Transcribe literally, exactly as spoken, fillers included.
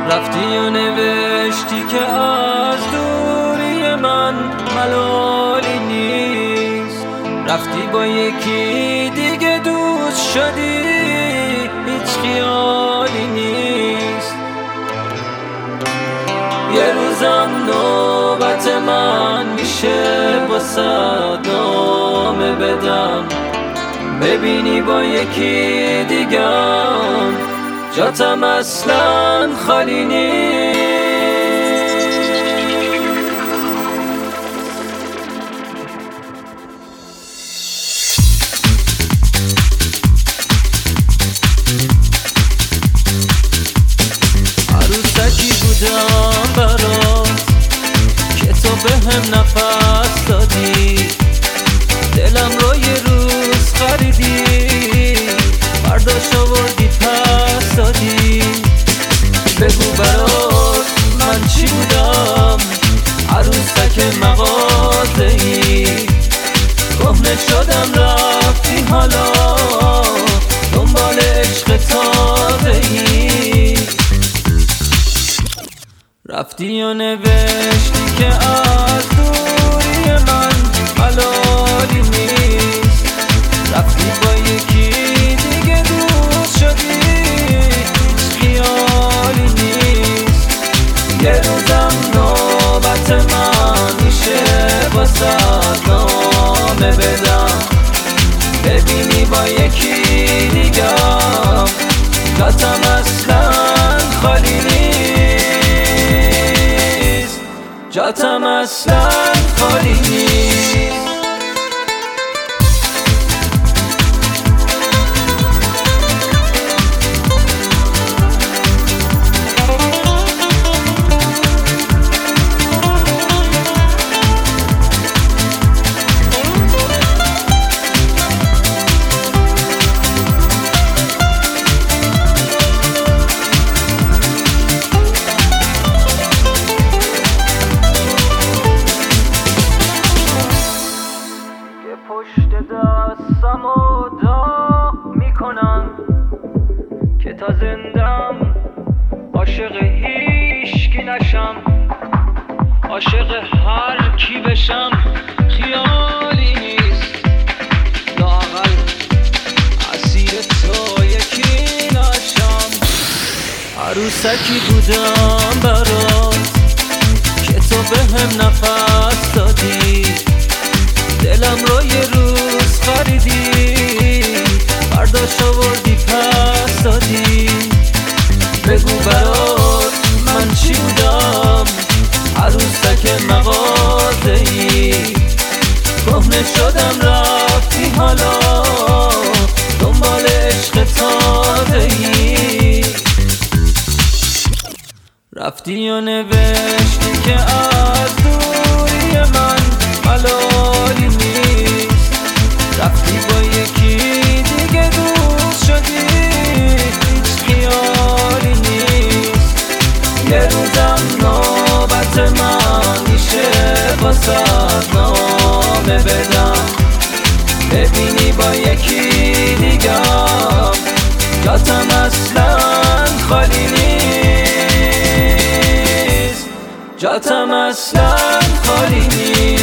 رفتی و نوشتی که از دوری من ملالی نیست. رفتی با یکی دیگه دوست شدی، هیچ خیالی نیست. یه روزم نوبت من میشه با صدامه بدم، ببینی با یکی دیگم جاتم اصلا خالی نیست. عروسکی بودم برات که تو بهم نفس دادی، دلم رو یه روز خریدی، برداشت آوردی پس دادی. بگو برات من چی بودم، عروسک مغازه‌ای، کهنه شدم رفتی حالا دنبال عشق تازه‌ای. رفتی و نوشتی که از دوری من ملالی نیست. رفتی با یکی دیگه دوست شدی، هیچ خیالی نیست. یه روزم نوبت من میشه با صدامه بدم، ببینی با یکی دیگم جاتم اصلا خالی نیست، جاتم اصلا خالی نیست. پشت دستم و دا میکنم که تا زندم عاشق هیچکی نشم، عاشق هر کی بشم خیالی نیست. لااقل اسیر تو یکی نشم. عروسکی بودم برات که تو بهم نفس دادی، دلم رو یه روز خریدی، برداشت آوردی پس دادی. بگو برات من چی بودم، عروسک مغازه‌ای، کهنه شدم رفتی حالا دنبال عشق تازه‌ای. رفتی و نوشتی که از دوری من ملالی نیست. رفتی با یکی دیگه دوست شدی، هیچ خیالی نیست. یه روزم نوبت من میشه با صدامه بدم، ببینی با یکی دیگم جاتم اصلا خالی نیست، جاتم اصلا خالی نیست.